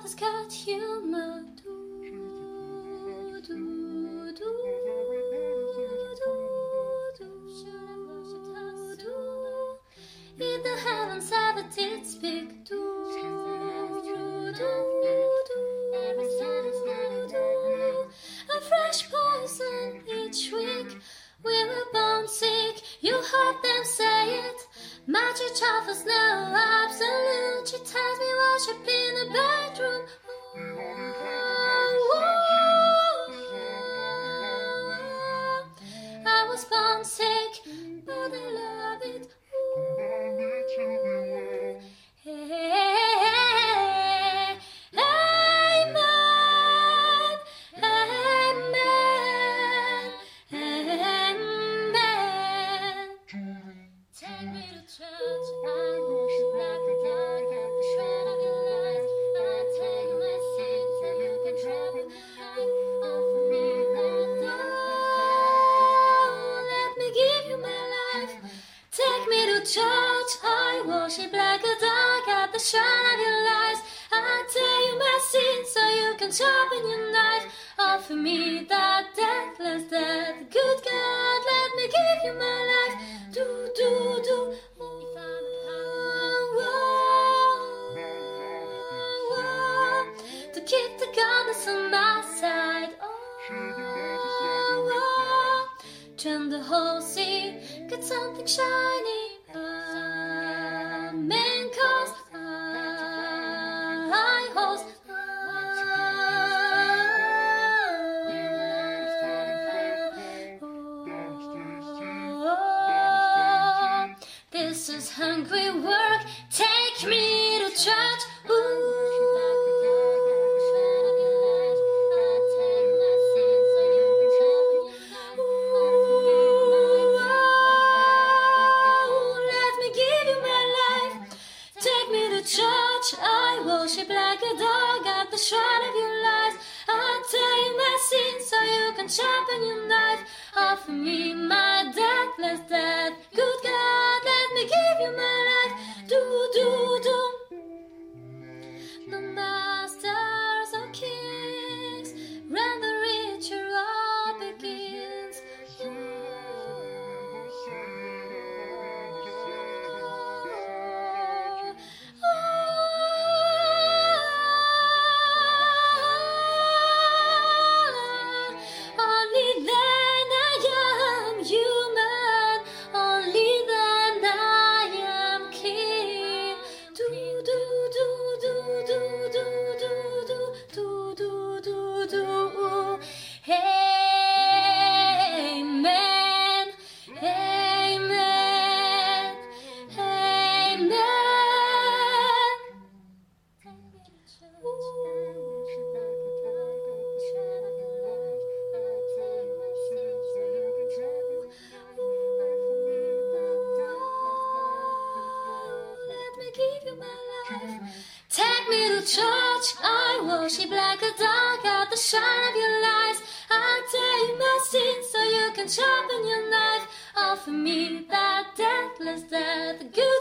has got humor. Do, do, do, if the heavens ever did speak, a fresh poison each week. We were born sick, you heard them say it. Magic offers no absolute. She tells me worship in the bedroom. I was born sick, but I love it. Take me to church, I worship like a dog at the shrine of your lies. I tell you my sins so you can travel the night. Offer me that door, let me give you my life. Take me to church, I worship like a dog at the shrine of your lies. I tell you my sins so you can sharpen your knife. Offer me that deathless death. Good God, let me give you my life. Do, do, do. To keep the goddess on my side. Turn the whole sea, get something shiny. Amen, 'cause I host. This is hungry work. Take me to church. Church, I worship like a dog at the shrine of your lies. I tell you my sins so you can sharpen your knife. Offer me my deathless death. Good God, let me give you my life. Do, do, do. No masters or kings, when the ritual begins. Take me to church, I worship like a dog at the shrine of your lies. I tell you my sins so you can sharpen your knife. Offer me that deathless death. Good